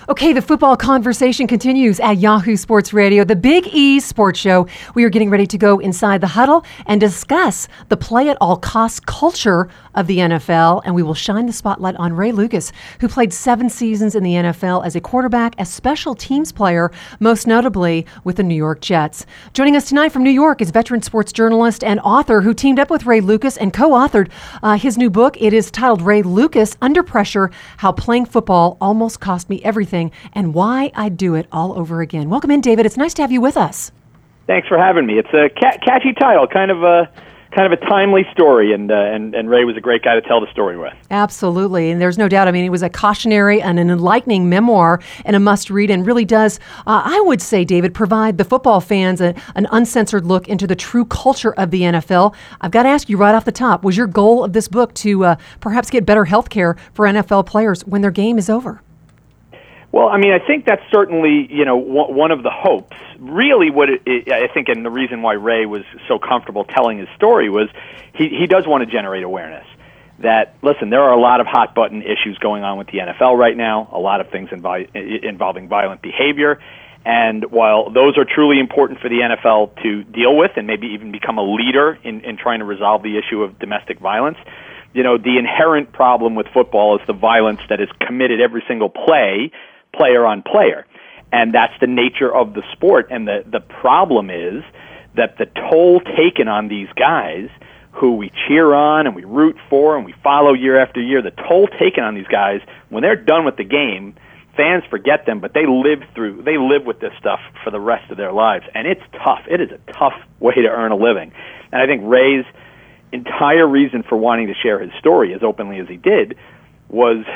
Okay, the football conversation continues at Yahoo Sports Radio, the Big E Sports Show. We are getting ready to go inside the huddle and discuss the play-at-all-costs culture of the NFL, and we will shine the spotlight on Ray Lucas, who played 7 seasons in the NFL as a quarterback, a special teams player, most notably with the New York Jets. Joining us tonight from New York is veteran sports journalist and author who teamed up with Ray Lucas and co-authored his new book. It is titled Ray Lucas, Under Pressure, How Playing Football Almost Cost Me Everything and Why I'd Do It All Over Again. Welcome in, David. It's nice to have you with us. Thanks for having me. It's a catchy title, kind of a timely story, and Ray was a great guy to tell the story with. Absolutely, and there's no doubt. I mean, it was a cautionary and an enlightening memoir and a must-read, and really does, I would say, David, provide the football fans an uncensored look into the true culture of the NFL. I've got to ask you right off the top, was your goal of this book to perhaps get better health care for NFL players when their game is over? Well, I mean, I think that's certainly, one of the hopes. Really I think, and the reason why Ray was so comfortable telling his story was he does want to generate awareness that, listen, there are a lot of hot-button issues going on with the NFL right now, a lot of things involving violent behavior, and while those are truly important for the NFL to deal with and maybe even become a leader in trying to resolve the issue of domestic violence, the inherent problem with football is the violence that is committed every single player on player. And that's the nature of the sport. And the problem is that the toll taken on these guys who we cheer on and we root for and we follow year after year, the toll taken on these guys, when they're done with the game, fans forget them, but they live with this stuff for the rest of their lives. And it's tough. It is a tough way to earn a living. And I think Ray's entire reason for wanting to share his story as openly as he did was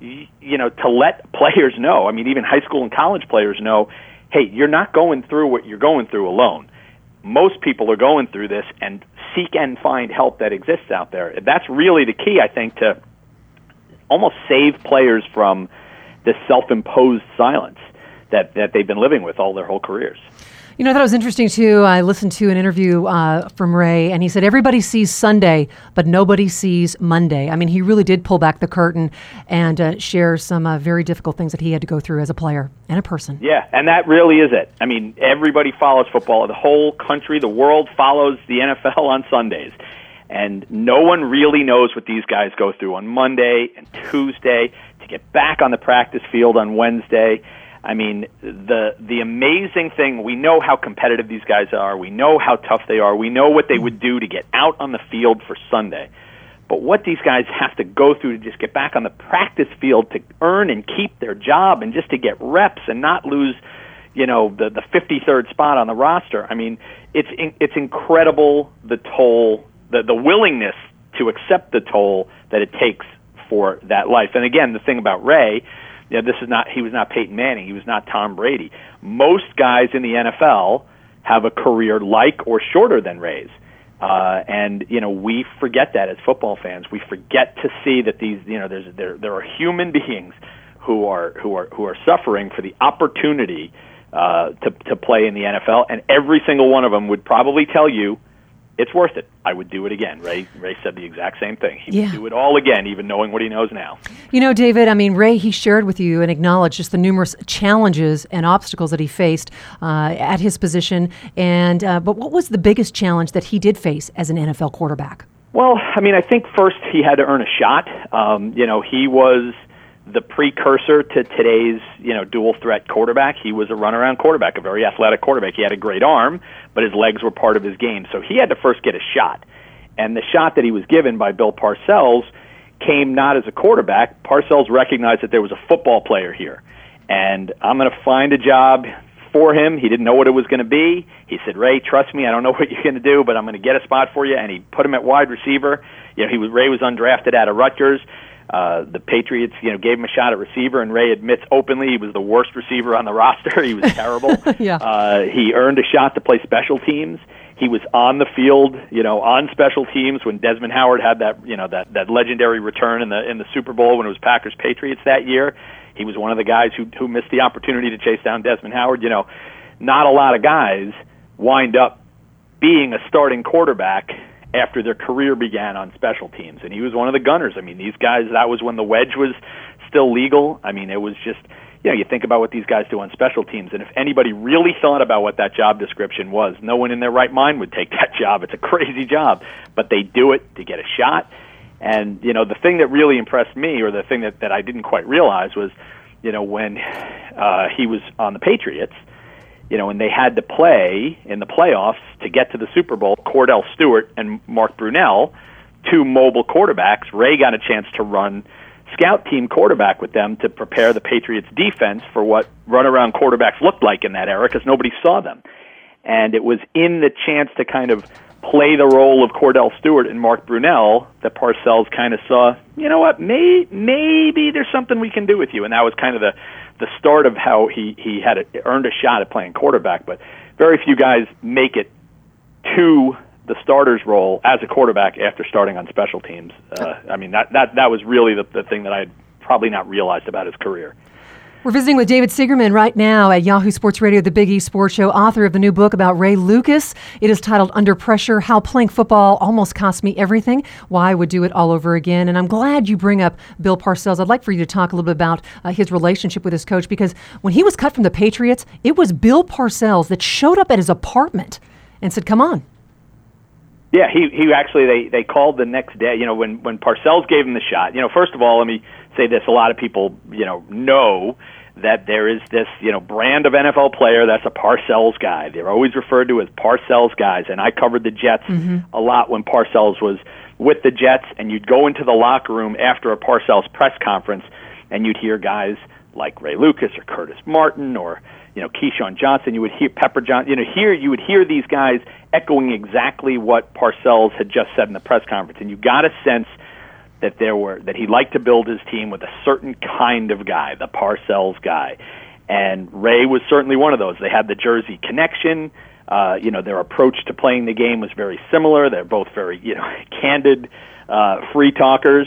to let players know, I mean, even high school and college players know, hey, you're not going through what you're going through alone. Most people are going through this, and seek and find help that exists out there. That's really the key, I think, to almost save players from this self-imposed silence that they've been living with all their whole careers. I thought it was interesting, too. I listened to an interview from Ray, and he said everybody sees Sunday, but nobody sees Monday. I mean, he really did pull back the curtain and share some very difficult things that he had to go through as a player and a person. Yeah, and that really is it. I mean, everybody follows football. The whole country, the world follows the NFL on Sundays. And no one really knows what these guys go through on Monday and Tuesday to get back on the practice field on Wednesday. I mean, the amazing thing, we know how competitive these guys are. We know how tough they are. We know what they would do to get out on the field for Sunday. But what these guys have to go through to just get back on the practice field to earn and keep their job and just to get reps and not lose, the 53rd spot on the roster. I mean, it's incredible the toll, the willingness to accept the toll that it takes for that life. And again, the thing about Ray, he was not Peyton Manning. He was not Tom Brady. Most guys in the NFL have a career like or shorter than Ray's. And we forget that as football fans. We forget to see that these, there are human beings who are suffering for the opportunity to play in the NFL, and every single one of them would probably tell you it's worth it. I would do it again. Ray said the exact same thing. He would do it all again, even knowing what he knows now. David, I mean, Ray, he shared with you and acknowledged just the numerous challenges and obstacles that he faced at his position. And but what was the biggest challenge that he did face as an NFL quarterback? Well, I mean, I think first he had to earn a shot. He was the precursor to today's, dual threat quarterback. He was a runaround quarterback, a very athletic quarterback. He had a great arm, but his legs were part of his game. So he had to first get a shot. And the shot that he was given by Bill Parcells came not as a quarterback. Parcells recognized that there was a football player here. And I'm going to find a job for him. He didn't know what it was going to be. He said, Ray, trust me, I don't know what you're going to do, but I'm going to get a spot for you. And he put him at wide receiver. Ray was undrafted out of Rutgers. The Patriots, gave him a shot at receiver, and Ray admits openly he was the worst receiver on the roster. He was terrible. Yeah. He earned a shot to play special teams. He was on the field, on special teams when Desmond Howard had that legendary return in the Super Bowl when it was Packers Patriots that year. He was one of the guys who missed the opportunity to chase down Desmond Howard. Not a lot of guys wind up being a starting quarterback after their career began on special teams, and he was one of the gunners. I mean, these guys, that was when the wedge was still legal. I mean, it was just, you think about what these guys do on special teams, and if anybody really thought about what that job description was, no one in their right mind would take that job. It's a crazy job, but they do it to get a shot. And, the thing that really impressed me, or the thing that I didn't quite realize was, when he was on the Patriots, and they had to play in the playoffs to get to the Super Bowl, Cordell Stewart and Mark Brunell, two mobile quarterbacks. Ray got a chance to run scout team quarterback with them to prepare the Patriots defense for what runaround quarterbacks looked like in that era, because nobody saw them. And it was in the chance to kind of play the role of Cordell Stewart and Mark Brunell that Parcells kind of saw, maybe there's something we can do with you. And that was kind of the start of how he had earned a shot at playing quarterback. But very few guys make it to the starter's role as a quarterback after starting on special teams. That was really the thing that I had probably not realized about his career. We're visiting with David Siegerman right now at Yahoo Sports Radio, the Big East Sports Show, author of the new book about Ray Lucas. It is titled Under Pressure, How Playing Football Almost Cost Me Everything, Why I Would Do It All Over Again. And I'm glad you bring up Bill Parcells. I'd like for you to talk a little bit about his relationship with his coach, because when he was cut from the Patriots, it was Bill Parcells that showed up at his apartment and said, come on. Yeah, he actually, they called the next day, when Parcells gave him the shot. First of all, let me say this. A lot of people, know that there is this, brand of NFL player that's a Parcells guy. They're always referred to as Parcells guys. And I covered the Jets a lot when Parcells was with the Jets, and you'd go into the locker room after a Parcells press conference, and you'd hear guys like Ray Lucas or Curtis Martin or Keyshawn Johnson. You would hear Pepper Johnson. You would hear these guys echoing exactly what Parcells had just said in the press conference, and you got a sense that that he liked to build his team with a certain kind of guy, the Parcells guy, and Ray was certainly one of those. They had the Jersey connection. Their approach to playing the game was very similar. They're both very candid, free talkers.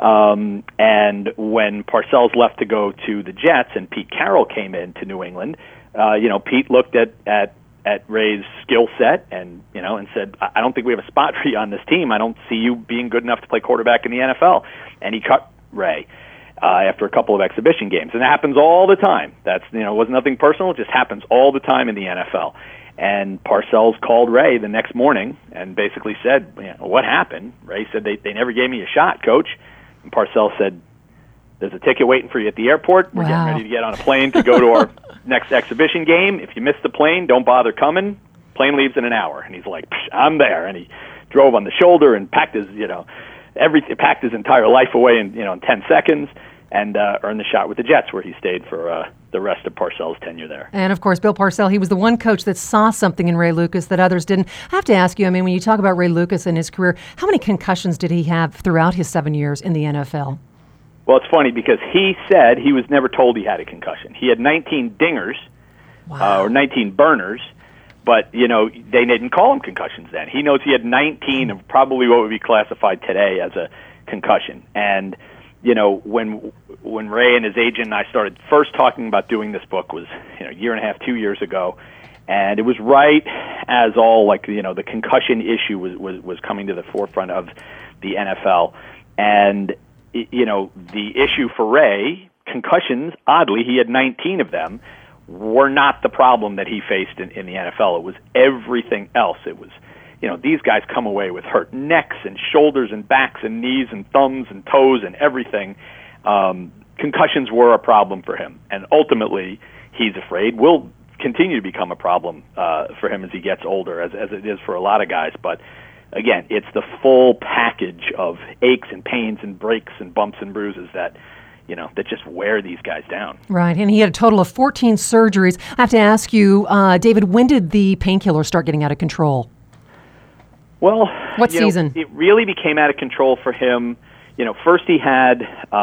And when Parcells left to go to the Jets and Pete Carroll came in to New England, Pete looked at Ray's skill set and said, I don't think we have a spot for you on this team. I don't see you being good enough to play quarterback in the NFL. And he cut Ray after a couple of exhibition games. And that happens all the time. That's, it wasn't nothing personal. It just happens all the time in the NFL. And Parcells called Ray the next morning and basically said, what happened? Ray said, they never gave me a shot, coach. And Parcells said, there's a ticket waiting for you at the airport. We're getting ready to get on a plane to go to our next exhibition game. If you miss the plane, don't bother coming. Plane leaves in an hour. And he's like, I'm there. And he drove on the shoulder and packed his, packed his entire life away in 10 seconds and earned the shot with the Jets, where he stayed for the rest of Parcells' tenure there. And, of course, Bill Parcells, he was the one coach that saw something in Ray Lucas that others didn't. I have to ask you, when you talk about Ray Lucas and his career, how many concussions did he have throughout his 7 years in the NFL? Well, it's funny because he said he was never told he had a concussion. He had 19 dingers, or 19 burners, but, they didn't call them concussions then. He knows he had 19 of probably what would be classified today as a concussion. And, when Ray and his agent and I started first talking about doing this book was, a year and a half, 2 years ago, and it was right as all, the concussion issue was coming to the forefront of the NFL. And the issue for Ray, concussions, oddly, he had 19 of them, were not the problem that he faced in the NFL. It was everything else. It was, these guys come away with hurt necks and shoulders and backs and knees and thumbs and toes and everything. Concussions were a problem for him. And ultimately, he's afraid, will continue to become a problem for him as he gets older, as it is for a lot of guys. But again, it's the full package of aches and pains and breaks and bumps and bruises that just wear these guys down. Right, and he had a total of 14 surgeries. I have to ask you, David, when did the painkillers start getting out of control? Well, what season? It really became out of control for him. First he had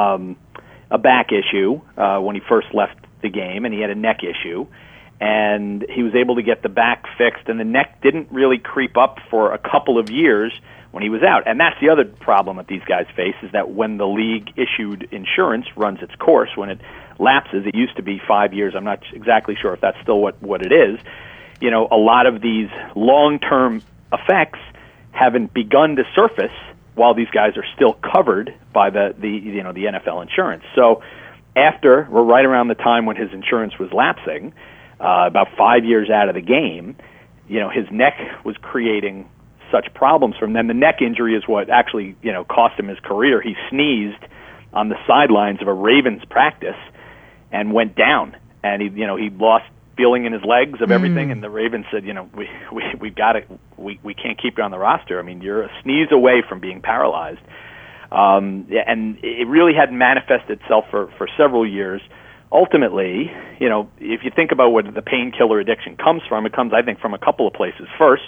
a back issue when he first left the game, and he had a neck issue. And he was able to get the back fixed, and the neck didn't really creep up for a couple of years when he was out. And that's the other problem that these guys face, is that when the league-issued insurance runs its course, when it lapses, it used to be 5 years. I'm not exactly sure if that's still what it is. A lot of these long-term effects haven't begun to surface while these guys are still covered by the NFL insurance. So after, or right around the time when his insurance was lapsing, about 5 years out of the game, his neck was creating such problems from them. The neck injury is what actually, cost him his career. He sneezed on the sidelines of a Ravens practice and went down, and he lost feeling in his legs of everything, and the Ravens said, we've got it. We can't keep you on the roster. I mean, you're a sneeze away from being paralyzed. And it really hadn't manifested itself for several years. Ultimately, if you think about where the painkiller addiction comes from, it comes, I think, from a couple of places. First,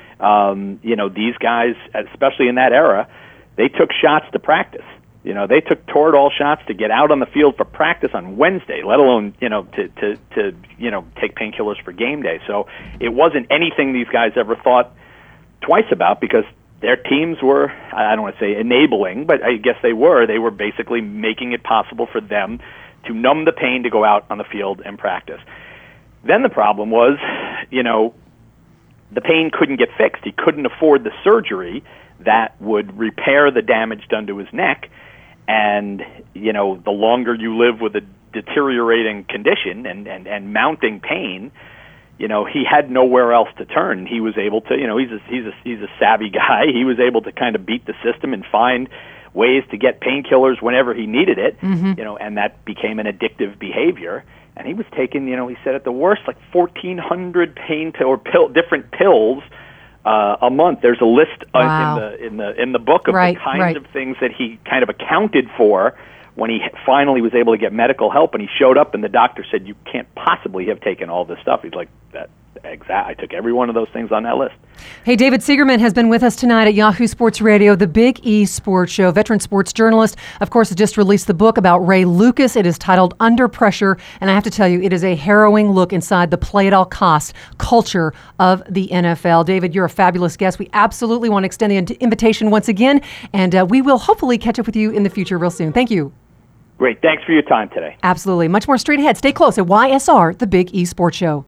these guys, especially in that era, they took shots to practice. They took Toradol shots to get out on the field for practice on Wednesday, let alone, to take painkillers for game day. So it wasn't anything these guys ever thought twice about, because their teams were, I don't want to say enabling, but I guess they were basically making it possible for them to numb the pain to go out on the field and practice. Then the problem was, the pain couldn't get fixed. He couldn't afford the surgery that would repair the damage done to his neck. And, the longer you live with a deteriorating condition and mounting pain, he had nowhere else to turn. He was able to, he's a savvy guy. He was able to kind of beat the system and find ways to get painkillers whenever he needed it, and that became an addictive behavior. And he was taking, he said at the worst, like 1,400 different pills a month. There's a list in the book of the kinds of things that he kind of accounted for when he finally was able to get medical help, and he showed up and the doctor said, "You can't possibly have taken all this stuff." He's like, I took every one of those things on that list. Hey, David Siegerman has been with us tonight at Yahoo Sports Radio, the Big E Sports Show. Veteran sports journalist, of course, has just released the book about Ray Lucas. It is titled Under Pressure, and I have to tell you, it is a harrowing look inside the play-at-all-cost culture of the NFL. David, you're a fabulous guest. We absolutely want to extend the invitation once again, and we will hopefully catch up with you in the future real soon. Thank you. Great. Thanks for your time today. Absolutely. Much more straight ahead. Stay close at YSR, the Big E Sports Show.